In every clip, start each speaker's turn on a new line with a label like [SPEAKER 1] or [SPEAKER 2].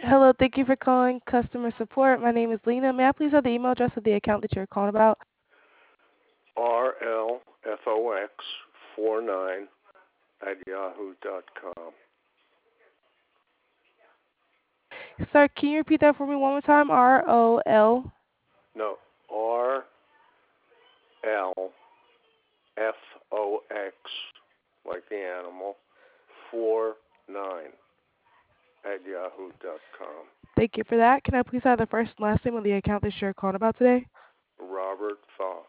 [SPEAKER 1] Hello, thank you for calling customer support. My name is Lena. May I please have the email address of the account that you're calling about?
[SPEAKER 2] RLFOX49 @yahoo.com.
[SPEAKER 1] Sir, can you repeat that for me one more time? ROL.
[SPEAKER 2] No, RLFOX, like the animal, 49 @yahoo.com.
[SPEAKER 1] Thank you for that. Can I please have the first and last name of the account that you're calling about today?
[SPEAKER 2] Robert Fox.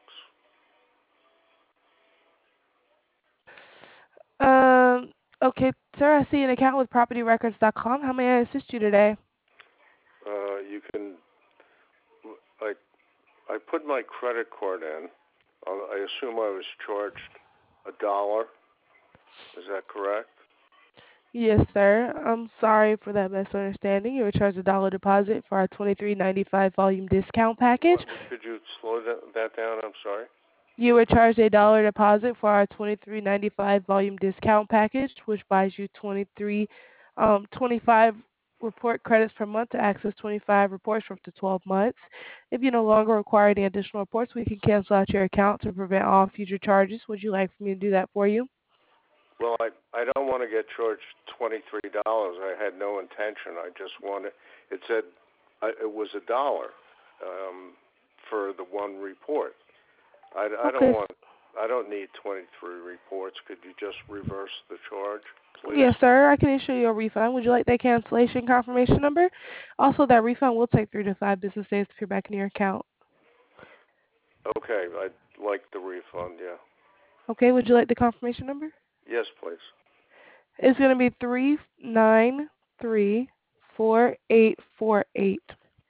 [SPEAKER 1] Um, okay, sir, I see an account with propertyrecords.com. How may I assist you today?
[SPEAKER 2] You can, like, I put my credit card in. I assume I was charged $1. Is that correct?
[SPEAKER 1] Yes, sir. I'm sorry for that misunderstanding. You were charged a dollar deposit for our 23.95 volume discount package.
[SPEAKER 2] Could you slow that down? I'm sorry.
[SPEAKER 1] You were charged a dollar deposit for our 23.95 volume discount package, which buys you 25 report credits per month to access 25 reports for up to 12 months. If you no longer require any additional reports, we can cancel out your account to prevent all future charges. Would you like for me to do that for you?
[SPEAKER 2] Well, I don't want to get charged $23. I had no intention. I just wanted. It said it was $1 for the one report. I don't
[SPEAKER 1] Okay.
[SPEAKER 2] want. I don't need 23 reports. Could you just reverse the charge, please?
[SPEAKER 1] Yes, sir. I can issue you a refund. Would you like that cancellation confirmation number? Also, that refund will take 3 to 5 business days to appear back in your account.
[SPEAKER 2] Okay, I'd like the refund. Yeah.
[SPEAKER 1] Okay. Would you like the confirmation number?
[SPEAKER 2] Yes, please.
[SPEAKER 1] It's going to be 3934848.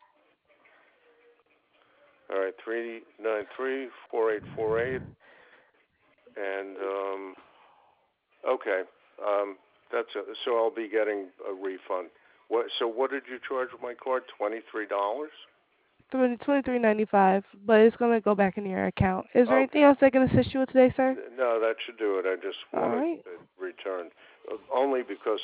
[SPEAKER 2] All right, 393-4848, and okay, that's a, so I'll be getting a refund. What? So what did you charge with my card? $23.
[SPEAKER 1] 23.95, but it's going to go back into your account. Is there anything
[SPEAKER 2] Okay.
[SPEAKER 1] else I can assist you with today, sir?
[SPEAKER 2] No, that should do it. I just
[SPEAKER 1] All
[SPEAKER 2] wanted
[SPEAKER 1] right.
[SPEAKER 2] it returned, only because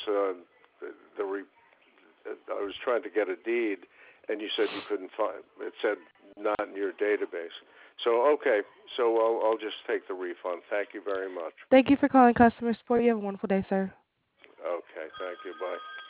[SPEAKER 2] I was trying to get a deed, and you said you couldn't find. It said not in your database. So okay, so I'll just take the refund. Thank you very much.
[SPEAKER 1] Thank you for calling customer support. You have a wonderful day, sir.
[SPEAKER 2] Okay, thank you. Bye.